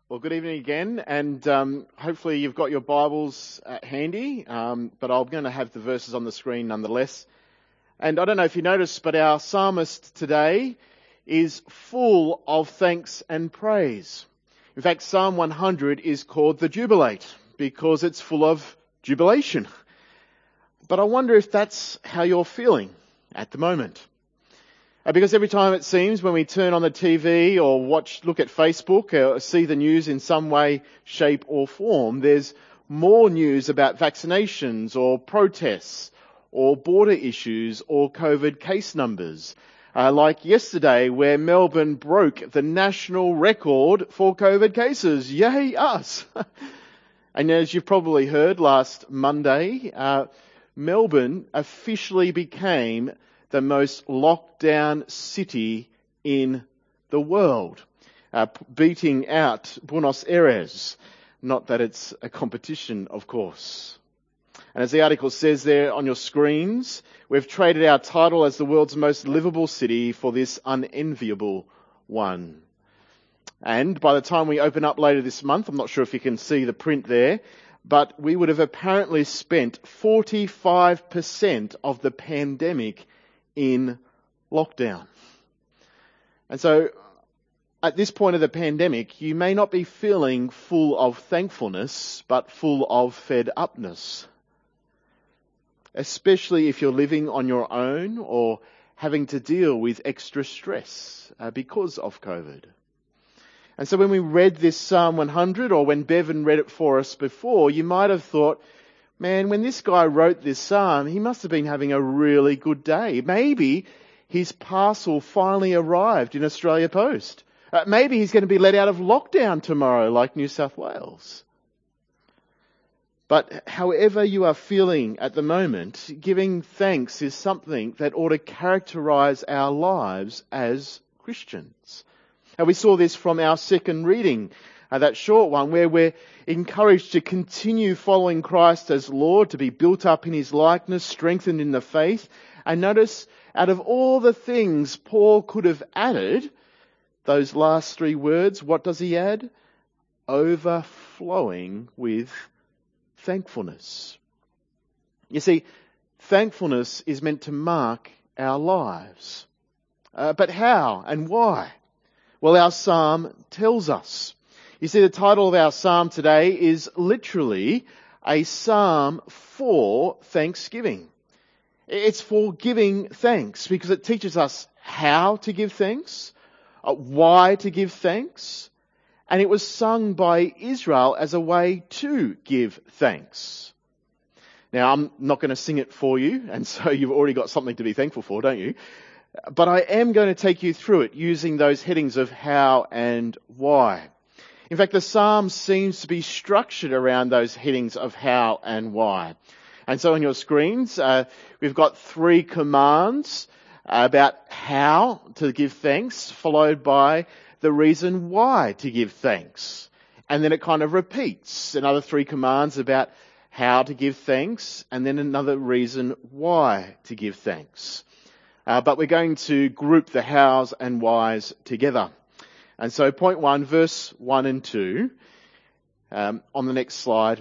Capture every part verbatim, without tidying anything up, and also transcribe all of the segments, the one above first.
Well, good evening again, and um, hopefully you've got your Bibles uh, handy, um, but I'm going to have the verses on the screen nonetheless. And I don't know if you noticed, but our psalmist today is full of thanks and praise. In fact, Psalm one hundred is called the Jubilate because it's full of jubilation. But I wonder if that's how you're feeling at the moment. Because every time it seems when we turn on the T V or watch, look at Facebook or see the news in some way, shape or form, there's more news about vaccinations or protests or border issues or COVID case numbers. Uh, like yesterday where Melbourne broke the national record for COVID cases. Yay us! And as you've probably heard last Monday, uh, Melbourne officially became the most locked down city in the world, uh, beating out Buenos Aires. Not that it's a competition, of course. And as the article says there on your screens, we've traded our title as the world's most livable city for this unenviable one. And by the time we open up later this month, I'm not sure if you can see the print there, but we would have apparently spent forty-five percent of the pandemic in lockdown. And so at this point of the pandemic, you may not be feeling full of thankfulness, but full of fed upness. Especially if you're living on your own or having to deal with extra stress uh, because of COVID. And so when we read this Psalm one hundred, or when Bevan read it for us before, you might have thought, man, when this guy wrote this psalm, he must have been having a really good day. Maybe his parcel finally arrived in Australia Post. Uh, maybe he's going to be let out of lockdown tomorrow, like New South Wales. But however you are feeling at the moment, giving thanks is something that ought to characterise our lives as Christians. And we saw this from our second reading, uh, that short one, where we're encouraged to continue following Christ as Lord, to be built up in His likeness, strengthened in the faith. And notice, out of all the things Paul could have added, those last three words, what does he add? Overflowing with thankfulness. You see, thankfulness is meant to mark our lives. Uh, but how and why? Well, our psalm tells us. You see, the title of our psalm today is literally a psalm for thanksgiving. It's for giving thanks because it teaches us how to give thanks, uh, why to give thanks, and it was sung by Israel as a way to give thanks. Now, I'm not going to sing it for you, and so you've already got something to be thankful for, don't you? But I am going to take you through it using those headings of how and why. In fact, the psalm seems to be structured around those headings of how and why. And so on your screens, uh, we've got three commands about how to give thanks, followed by the reason why to give thanks. And then it kind of repeats another three commands about how to give thanks, and then another reason why to give thanks. Uh, but we're going to group the hows and whys together. And so point one, verse one and two, um, on the next slide.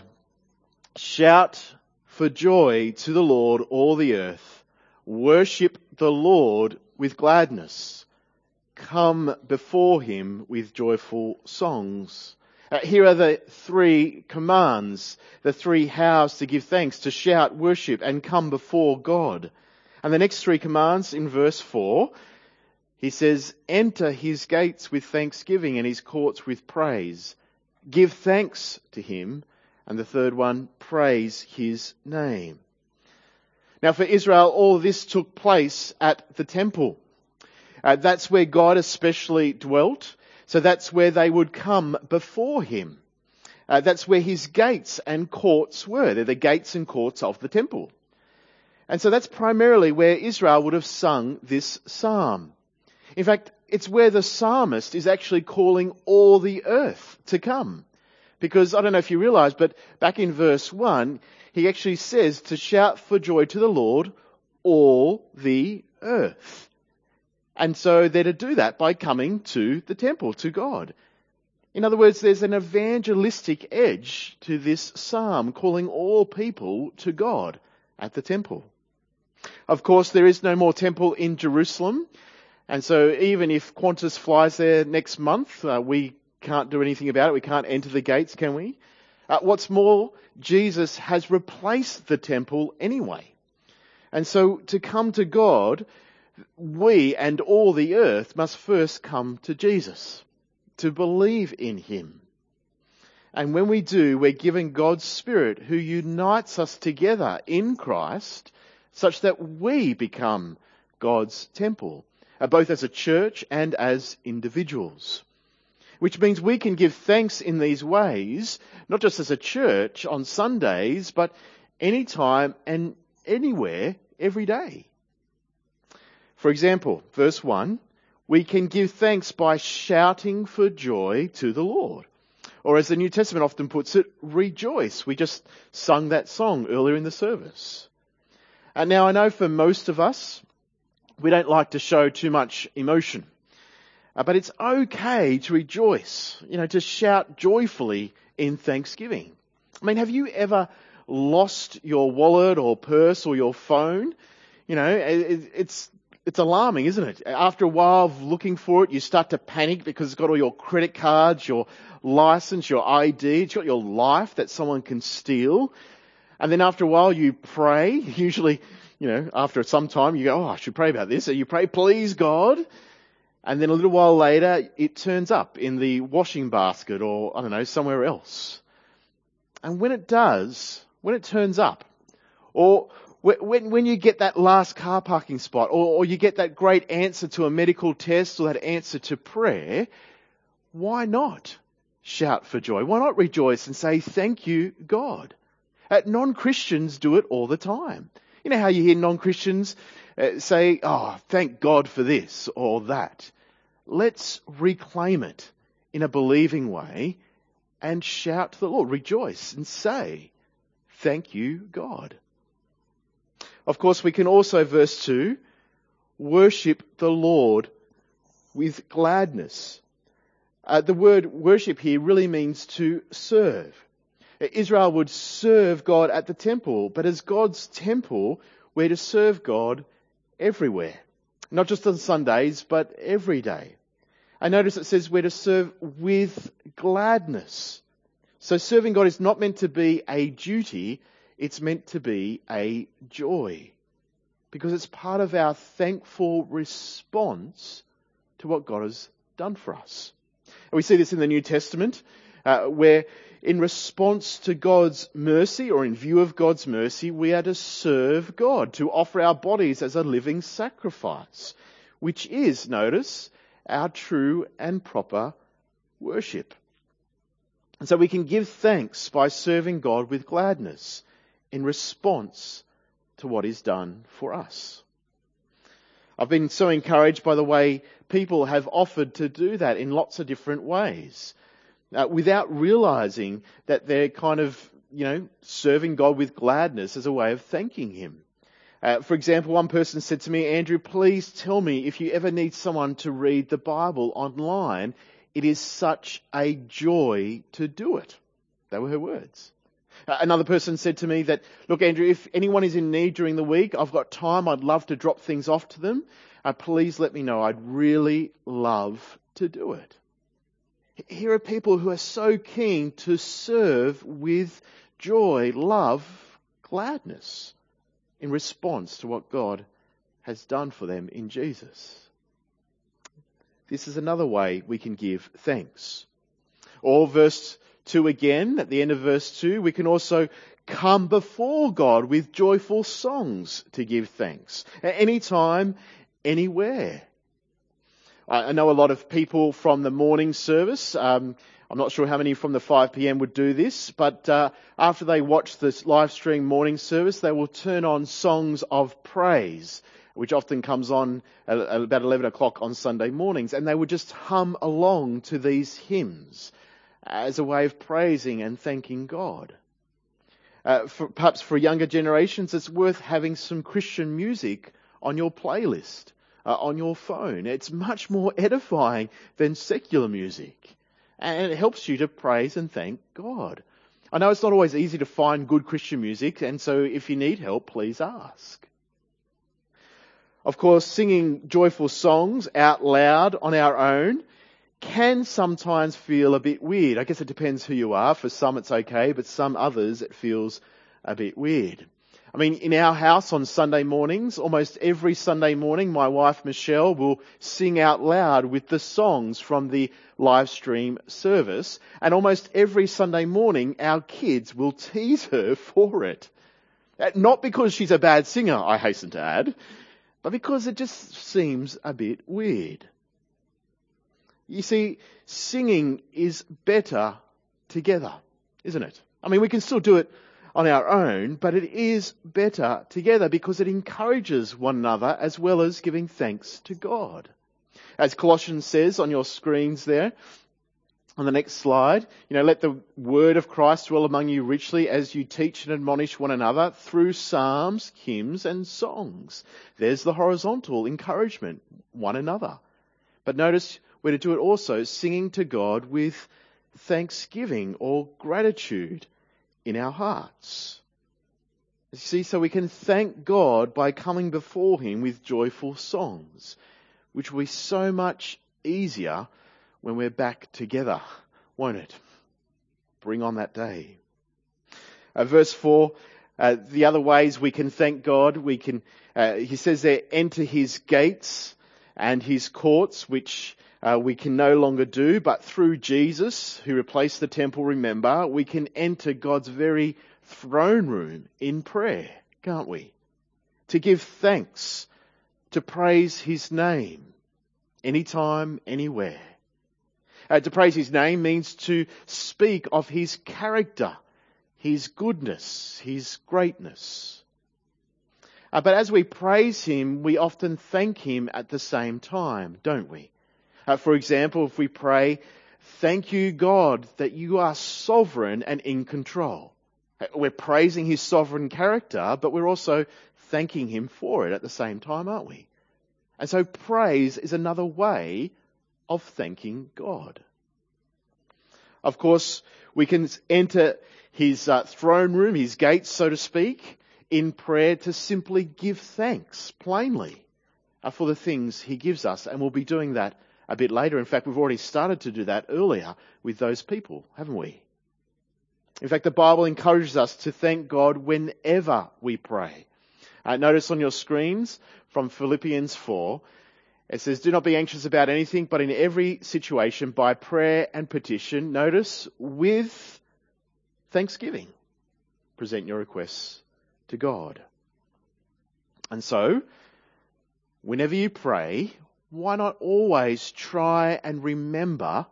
Shout for joy to the Lord, all the earth. Worship the Lord with gladness. Come before Him with joyful songs. Uh, here are the three commands, the three hows to give thanks, to shout, worship, and come before God. And the next three commands in verse four, he says, enter His gates with thanksgiving and His courts with praise. Give thanks to Him. And the third one, praise His name. Now for Israel, all this took place at the temple. Uh, that's where God especially dwelt. So that's where they would come before Him. Uh, that's where His gates and courts were. They're the gates and courts of the temple. And so that's primarily where Israel would have sung this psalm. In fact, it's where the psalmist is actually calling all the earth to come. Because I don't know if you realise, but back in verse one, he actually says to shout for joy to the Lord, all the earth. And so they're to do that by coming to the temple, to God. In other words, there's an evangelistic edge to this psalm, calling all people to God at the temple. Of course, there is no more temple in Jerusalem, and so even if Qantas flies there next month, uh, we can't do anything about it. We can't enter the gates, can we? Uh, what's more, Jesus has replaced the temple anyway. And so to come to God, we and all the earth must first come to Jesus, to believe in him. And when we do, we're given God's Spirit who unites us together in Christ such that we become God's temple, both as a church and as individuals. Which means we can give thanks in these ways, not just as a church on Sundays, but anytime and anywhere, every day. For example, verse one, we can give thanks by shouting for joy to the Lord. Or as the New Testament often puts it, rejoice. We just sung that song earlier in the service. And now I know for most of us, we don't like to show too much emotion. Uh, but it's okay to rejoice, you know, to shout joyfully in thanksgiving. I mean, have you ever lost your wallet or purse or your phone? You know, it, it's it's alarming, isn't it? After a while of looking for it, you start to panic because it's got all your credit cards, your license, your I D, it's got your life that someone can steal. And then after a while you pray, usually, you know, after some time you go, oh, I should pray about this. So you pray, please God. And then a little while later, it turns up in the washing basket or, I don't know, somewhere else. And when it does, when it turns up, or when when you get that last car parking spot, or, or you get that great answer to a medical test or that answer to prayer, why not shout for joy? Why not rejoice and say, thank you, God? Uh, non-Christians do it all the time. You know how you hear non-Christians uh, say, oh, thank God for this or that. Let's reclaim it in a believing way and shout to the Lord, rejoice and say, thank you, God. Of course, we can also, verse two, worship the Lord with gladness. Uh, the word worship here really means to serve. Israel would serve God at the temple, but as God's temple, we're to serve God everywhere. Not just on Sundays, but every day. I notice it says we're to serve with gladness. So serving God is not meant to be a duty, it's meant to be a joy. Because it's part of our thankful response to what God has done for us. And we see this in the New Testament, uh, where in response to God's mercy, or in view of God's mercy, we are to serve God, to offer our bodies as a living sacrifice, which is, notice, our true and proper worship. And so we can give thanks by serving God with gladness in response to what is done for us. I've been so encouraged by the way people have offered to do that in lots of different ways. Uh, without realizing that they're kind of, you know, serving God with gladness as a way of thanking him. Uh, for example, one person said to me, Andrew, please tell me if you ever need someone to read the Bible online. It is such a joy to do it. They were her words. Uh, another person said to me that, look, Andrew, if anyone is in need during the week, I've got time. I'd love to drop things off to them. Uh, please let me know. I'd really love to do it. Here are people who are so keen to serve with joy, love, gladness in response to what God has done for them in Jesus. This is another way we can give thanks. Or verse two again, at the end of verse two, we can also come before God with joyful songs to give thanks. At any time, anywhere. I know a lot of people from the morning service. Um, I'm not sure how many from the five p.m. would do this, but uh, after they watch this live stream morning service, they will turn on songs of praise, which often comes on at about eleven o'clock on Sunday mornings, and they would just hum along to these hymns as a way of praising and thanking God. Uh, for, perhaps for younger generations, it's worth having some Christian music on your playlist. Uh, on your phone. It's much more edifying than secular music. and it helps you to praise and thank God. I know it's not always easy to find good Christian music, and so if you need help, please ask. Of course, singing joyful songs out loud on our own can sometimes feel a bit weird. I guess it depends who you are. For some it's okay, but some others it feels a bit weird. I mean, in our house on Sunday mornings, almost every Sunday morning, my wife Michelle will sing out loud with the songs from the live stream service. And almost every Sunday morning, our kids will tease her for it. Not because she's a bad singer, I hasten to add, but because it just seems a bit weird. You see, singing is better together, isn't it? I mean, we can still do it on our own, but it is better together because it encourages one another as well as giving thanks to God. As Colossians says on your screens there, on the next slide, you know, let the word of Christ dwell among you richly as you teach and admonish one another through psalms, hymns and songs. There's the horizontal encouragement, one another. But notice we're to do it also singing to God with thanksgiving or gratitude in our hearts. You see, so we can thank God by coming before Him with joyful songs, which will be so much easier when we're back together, won't it? Bring on that day. Uh, verse four, uh, the other ways we can thank God, we can, uh, he says there, enter His gates and His courts, which Uh, we can no longer do, but through Jesus, who replaced the temple, remember, we can enter God's very throne room in prayer, can't we? To give thanks, to praise His name, anytime, anywhere. Uh, to praise His name means to speak of His character, His goodness, His greatness. Uh, but as we praise Him, we often thank Him at the same time, don't we? Uh, for example, if we pray, thank you, God, that you are sovereign and in control. We're praising His sovereign character, but we're also thanking Him for it at the same time, aren't we? And so praise is another way of thanking God. Of course, we can enter His uh, throne room, His gates, so to speak, in prayer to simply give thanks, plainly, uh, for the things He gives us. And we'll be doing that a bit later. In fact, we've already started to do that earlier with those people, haven't we? In fact, the Bible encourages us to thank God whenever we pray. Uh, notice on your screens from Philippians four, it says, do not be anxious about anything, but in every situation, by prayer and petition, notice, with thanksgiving, present your requests to God. And so, whenever you pray, why not always try and remember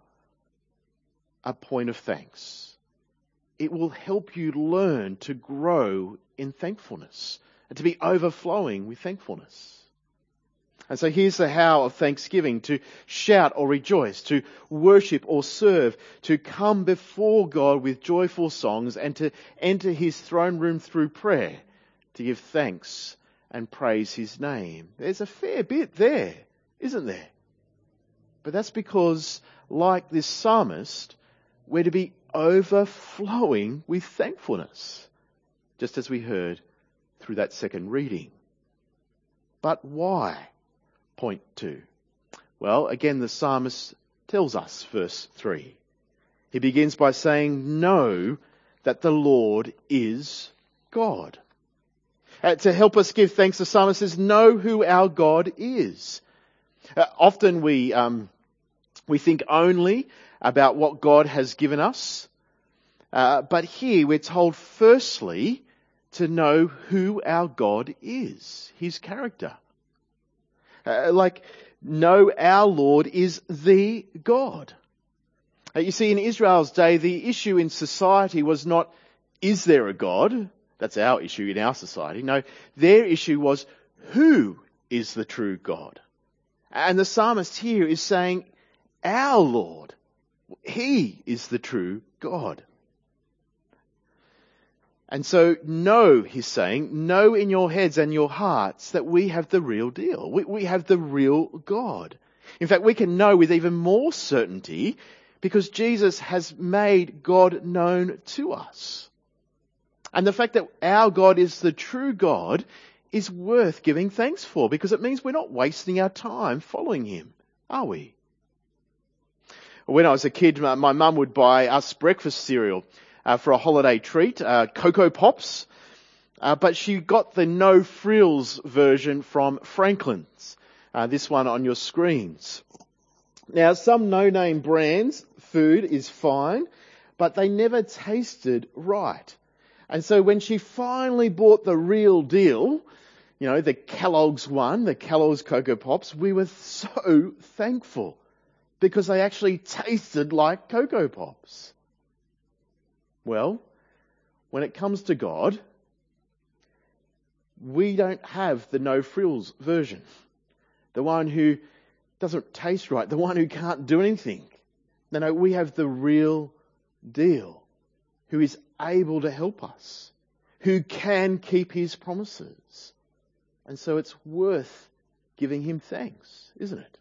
a point of thanks? It will help you learn to grow in thankfulness and to be overflowing with thankfulness. And so here's the how of thanksgiving: to shout or rejoice, to worship or serve, to come before God with joyful songs, and to enter His throne room through prayer, to give thanks and praise His name. There's a fair bit there, isn't there? But that's because, like this psalmist, we're to be overflowing with thankfulness, just as we heard through that second reading. But why? Point two. Well, again, the psalmist tells us, verse three. He begins by saying, know that the Lord is God. Uh, to help us give thanks, the psalmist says, know who our God is. Uh, often we um, we think only about what God has given us. Uh, but here we're told firstly to know who our God is, His character. Uh, like, know our Lord is the God. Uh, you see, in Israel's day, the issue in society was not, is there a God? That's our issue in our society. No, their issue was, who is the true God? And the psalmist here is saying, our Lord, He is the true God. And so know, he's saying, know in your heads and your hearts that we have the real deal. We, we have the real God. In fact, we can know with even more certainty because Jesus has made God known to us. And the fact that our God is the true God is worth giving thanks for, because it means we're not wasting our time following him, are we? When I was a kid, my mum would buy us breakfast cereal uh, for a holiday treat, uh, Cocoa Pops, uh, but she got the no frills version from Franklin's, uh, this one on your screens. Now, some no-name brands food is fine, but they never tasted right. And so when she finally bought the real deal, you know, the Kellogg's one, the Kellogg's Cocoa Pops, we were so thankful because they actually tasted like Cocoa Pops. Well, when it comes to God, we don't have the no frills version. The one who doesn't taste right, the one who can't do anything. No, no, we have the real deal, who is able to help us, who can keep his promises. And so it's worth giving him thanks, isn't it?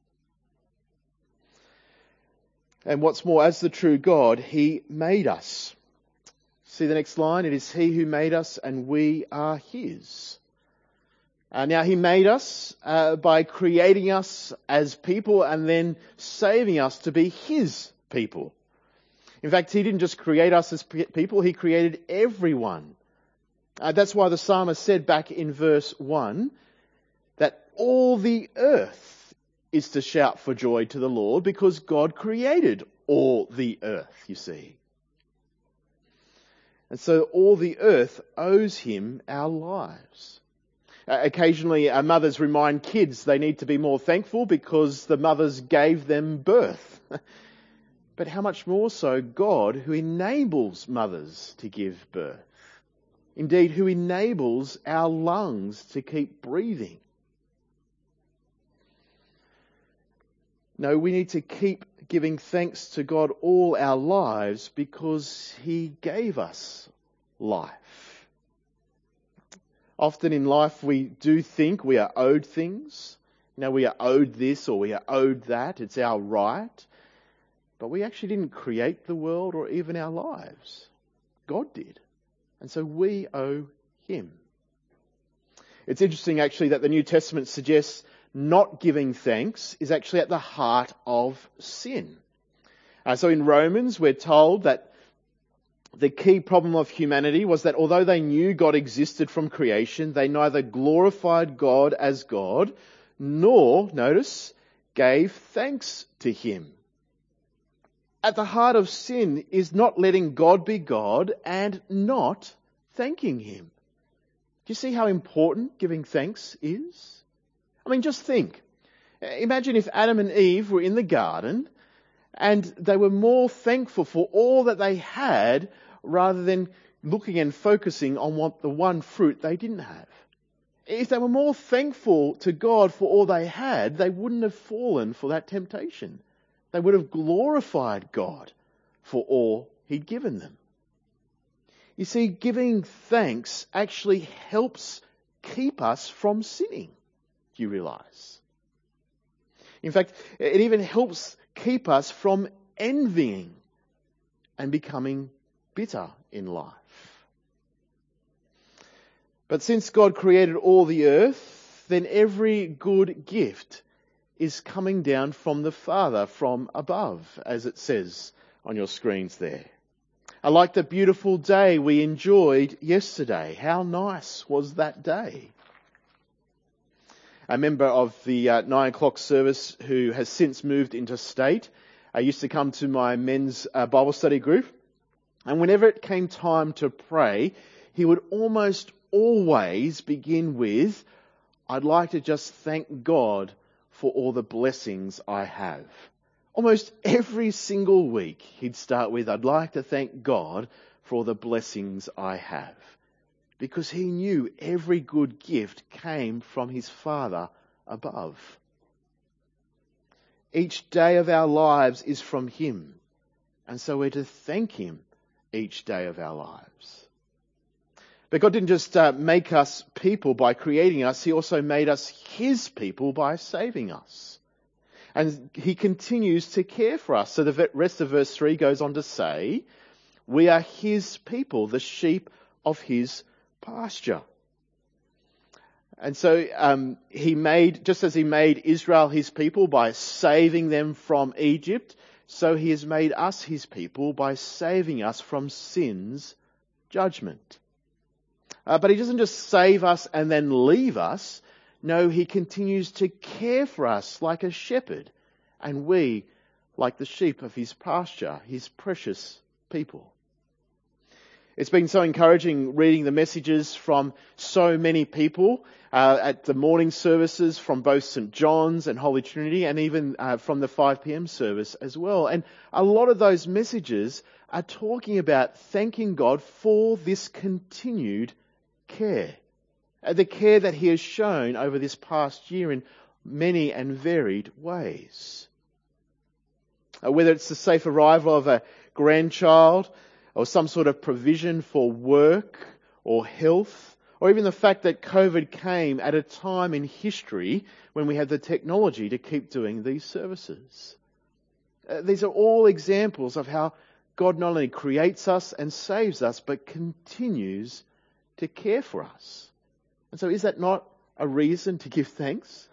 And what's more, as the true God, he made us. See the next line? It is he who made us and we are his. Uh, now, he made us uh, by creating us as people and then saving us to be his people. In fact, he didn't just create us as people, he created everyone. Uh, that's why the psalmist said back in verse one that all the earth is to shout for joy to the Lord because God created all the earth, you see. And so all the earth owes him our lives. Uh, occasionally, uh, mothers remind kids they need to be more thankful because the mothers gave them birth. But how much more so God, who enables mothers to give birth. Indeed, who enables our lungs to keep breathing. No, we need to keep giving thanks to God all our lives because he gave us life. Often in life we do think we are owed things. You know, we are owed this or we are owed that. It's our right. But we actually didn't create the world or even our lives. God did. And so we owe him. It's interesting actually that the New Testament suggests not giving thanks is actually at the heart of sin. Uh, so in Romans we're told that the key problem of humanity was that although they knew God existed from creation, they neither glorified God as God, nor, notice, gave thanks to him. At the heart of sin is not letting God be God and not thanking him. Do you see how important giving thanks is? I mean, just think. Imagine if Adam and Eve were in the garden and they were more thankful for all that they had rather than looking and focusing on what the one fruit they didn't have. If they were more thankful to God for all they had, they wouldn't have fallen for that temptation. They would have glorified God for all he'd given them. You see, giving thanks actually helps keep us from sinning. Do you realize? In fact, it even helps keep us from envying and becoming bitter in life. But since God created all the earth, then every good gift is coming down from the Father from above, as it says on your screens there. I like the beautiful day we enjoyed yesterday. How nice was that day? A member of the uh, nine o'clock service who has since moved interstate uh, used to come to my men's uh, Bible study group. And whenever it came time to pray, he would almost always begin with, I'd like to just thank God for all the blessings I have. Almost every single week he'd start with, I'd like to thank God for all the blessings I have. Because he knew every good gift came from his Father above. Each day of our lives is from him. And so we're to thank him each day of our lives. But God didn't just uh, make us people by creating us. He also made us his people by saving us. And he continues to care for us. So the rest of verse three goes on to say, we are his people, the sheep of his pasture. And so um, he made, just as he made Israel his people by saving them from Egypt, so he has made us his people by saving us from sin's judgment. Uh, but he doesn't just save us and then leave us. No, he continues to care for us like a shepherd, and we like the sheep of his pasture, his precious people. It's been so encouraging reading the messages from so many people uh, at the morning services from both Saint John's and Holy Trinity, and even uh, from the five p.m. service as well. And a lot of those messages are talking about thanking God for this continued care, uh, the care that he has shown over this past year in many and varied ways. Uh, whether it's the safe arrival of a grandchild, or some sort of provision for work or health, or even the fact that COVID came at a time in history when we had the technology to keep doing these services. Uh, these are all examples of how God not only creates us and saves us, but continues to care for us. And so is that not a reason to give thanks?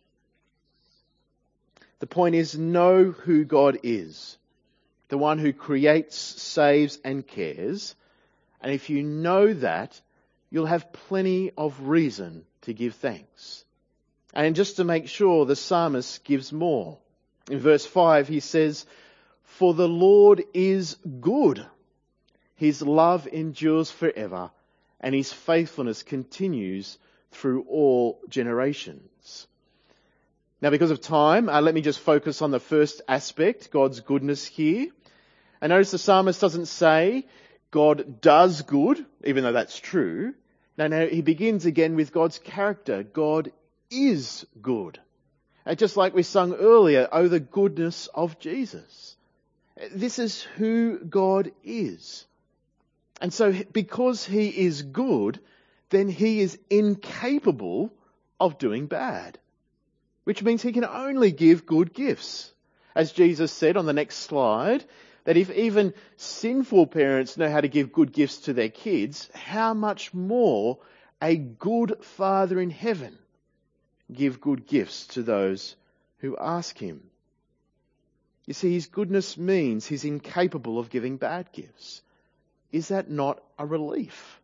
The point is, know who God is. The one who creates, saves and cares. And if you know that, you'll have plenty of reason to give thanks. And just to make sure, the psalmist gives more. In verse five he says, "For the Lord is good. His love endures forever, and his faithfulness continues through all generations." Now, because of time, uh, let me just focus on the first aspect, God's goodness here. And notice the psalmist doesn't say God does good, even though that's true. No, no, he begins again with God's character. God is good. And just like we sung earlier, oh, the goodness of Jesus. This is who God is. And so because he is good, then he is incapable of doing bad, which means he can only give good gifts. As Jesus said on the next slide, that if even sinful parents know how to give good gifts to their kids, how much more a good Father in heaven give good gifts to those who ask him. You see, his goodness means he's incapable of giving bad gifts. Is that not a relief?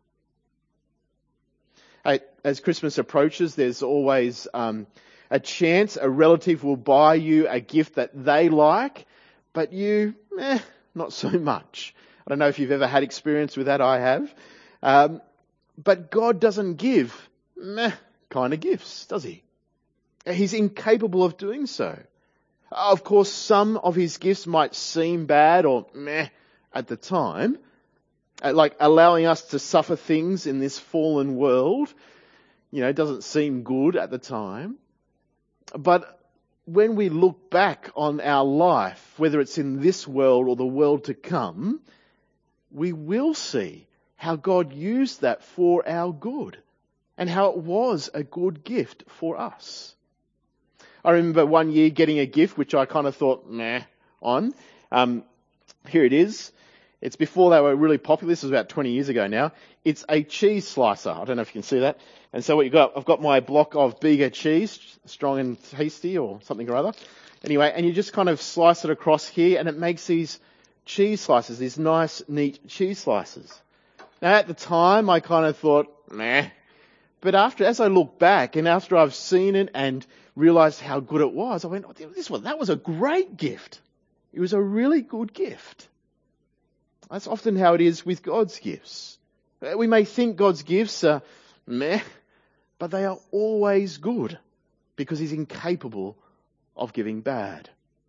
As Christmas approaches, there's always um, a chance a relative will buy you a gift that they like, but you, eh, not so much. I don't know if you've ever had experience with that. I have. Um, but God doesn't give meh kind of gifts, does he? He's incapable of doing so. Of course, some of his gifts might seem bad or meh at the time, like allowing us to suffer things in this fallen world, you know, doesn't seem good at the time. But when we look back on our life, whether it's in this world or the world to come, we will see how God used that for our good and how it was a good gift for us. I remember one year getting a gift which I kind of thought, meh, on. Um, here it is. It's before they were really popular. This was about twenty years ago now. It's a cheese slicer. I don't know if you can see that. And so what you got, I've got my block of Bega cheese, strong and tasty or something or other. Anyway, and you just kind of slice it across here and it makes these cheese slices, these nice, neat cheese slices. Now at the time I kind of thought, meh. But after, as I look back and after I've seen it and realised how good it was, I went, oh, this one, that was a great gift. It was a really good gift. That's often how it is with God's gifts. We may think God's gifts are meh, but they are always good because he's incapable of giving bad.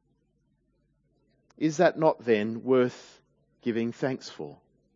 Is that not then worth giving thanks for?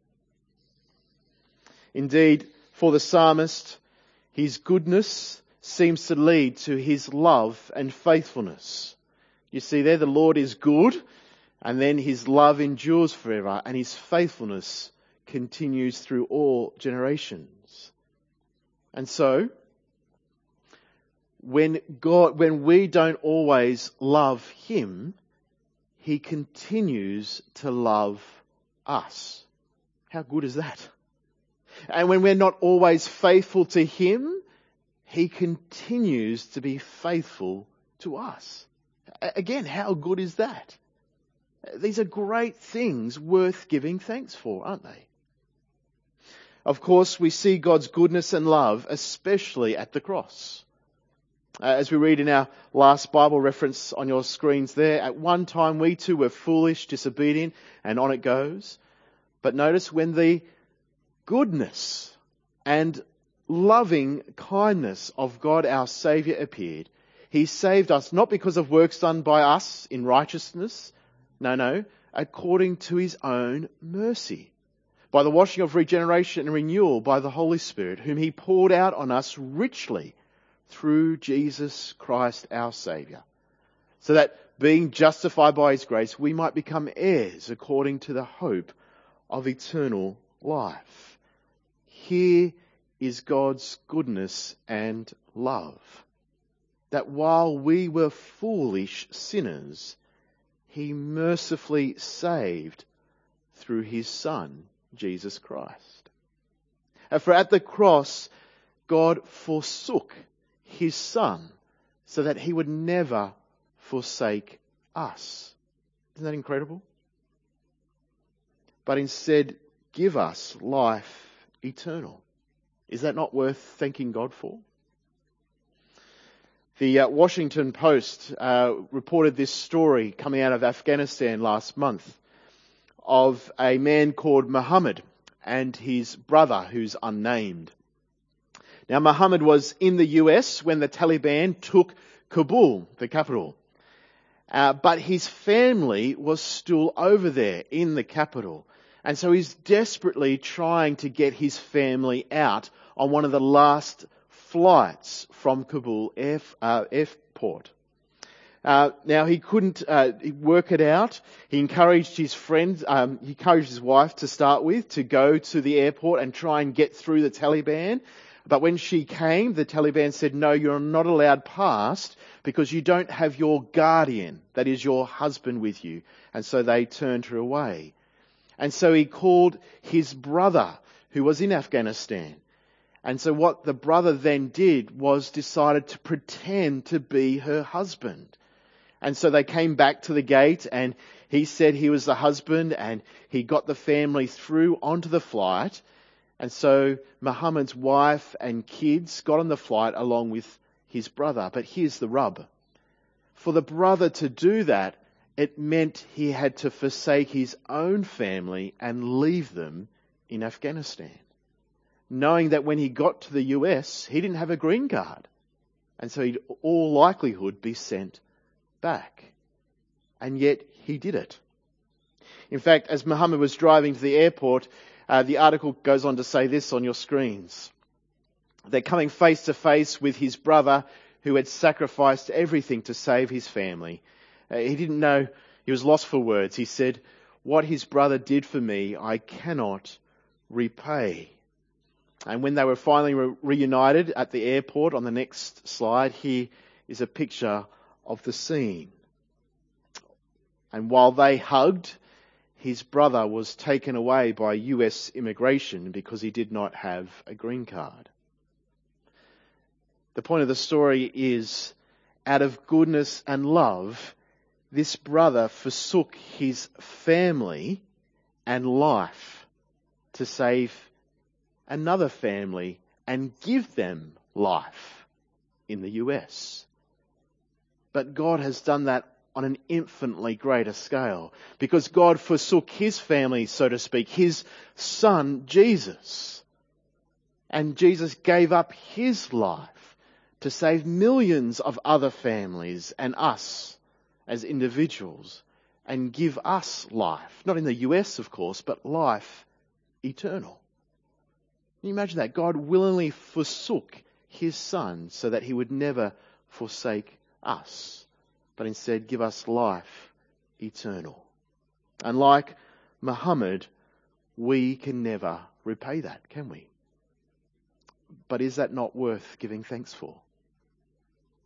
Indeed, for the psalmist, his goodness seems to lead to his love and faithfulness. You see there, the Lord is good, and then his love endures forever, and his faithfulness continues through all generations. And so, when God, when we don't always love him, he continues to love us. How good is that? And when we're not always faithful to him, he continues to be faithful to us. Again, how good is that? These are great things worth giving thanks for, aren't they? Of course, we see God's goodness and love, especially at the cross. Uh, as we read in our last Bible reference on your screens there, at one time we too were foolish, disobedient, and on it goes. But notice when the goodness and loving kindness of God our Saviour appeared, he saved us not because of works done by us in righteousness, no, no, according to his own mercy, by the washing of regeneration and renewal by the Holy Spirit, whom he poured out on us richly through Jesus Christ our Saviour, so that being justified by his grace, we might become heirs according to the hope of eternal life. Here is God's goodness and love, that while we were foolish sinners, he mercifully saved through his Son, Jesus Christ. And for at the cross, God forsook his Son so that he would never forsake us. Isn't that incredible? But instead give us life eternal. Is that not worth thanking God for? The uh, Washington Post uh, reported this story coming out of Afghanistan last month of a man called Muhammad and his brother who's unnamed. Now, Muhammad was in the U S when the Taliban took Kabul, the capital. Uh, but his family was still over there in the capital. And so he's desperately trying to get his family out on one of the last flights from Kabul air, uh, airport. Uh, now he couldn't uh, work it out. He encouraged his friends, um, he encouraged his wife to start with to go to the airport and try and get through the Taliban. But when she came, the Taliban said, no, you're not allowed past because you don't have your guardian, that is your husband, with you. And so they turned her away. And so he called his brother who was in Afghanistan. And so what the brother then did was decided to pretend to be her husband. And so they came back to the gate and he said he was the husband and he got the family through onto the flight. And so Muhammad's wife and kids got on the flight along with his brother. But here's the rub. For the brother to do that, it meant he had to forsake his own family and leave them in Afghanistan, knowing that when he got to the U S, he didn't have a green card. And so he'd all likelihood be sent back. And yet he did it. In fact, as Muhammad was driving to the airport, uh, the article goes on to say this on your screens. They're coming face to face with his brother who had sacrificed everything to save his family. Uh, he didn't know, he was lost for words. He said, what his brother did for me, I cannot repay. And when they were finally re- reunited at the airport, on the next slide, here is a picture of the scene. And while they hugged, his brother was taken away by U S immigration because he did not have a green card. The point of the story is, out of goodness and love, this brother forsook his family and life to save another family and give them life in the U S. But God has done that on an infinitely greater scale, because God forsook his family, so to speak, his son Jesus. And Jesus gave up his life to save millions of other families and us as individuals and give us life. Not in the U S, of course, but life eternal. Can you imagine that? God willingly forsook his son so that he would never forsake us, but instead give us life eternal. And like Muhammad, we can never repay that, can we? But is that not worth giving thanks for?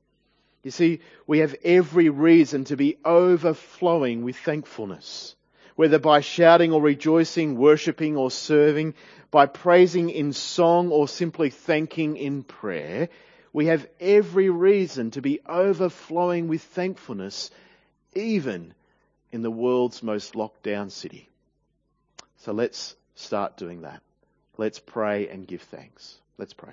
You see, we have every reason to be overflowing with thankfulness, whether by shouting or rejoicing, worshipping or serving, by praising in song or simply thanking in prayer. We have every reason to be overflowing with thankfulness, even in the world's most locked down city. So let's start doing that. Let's pray and give thanks. Let's pray.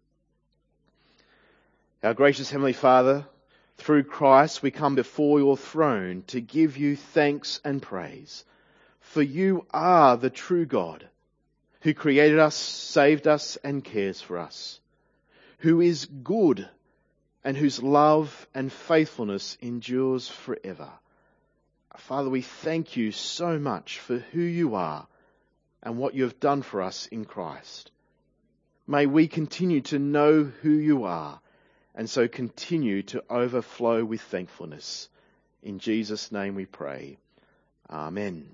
Our gracious Heavenly Father, through Christ we come before your throne to give you thanks and praise. For you are the true God, who created us, saved us and cares for us, who is good and whose love and faithfulness endures forever. Father, we thank you so much for who you are and what you have done for us in Christ. May we continue to know who you are and so continue to overflow with thankfulness. In Jesus' name we pray. Amen.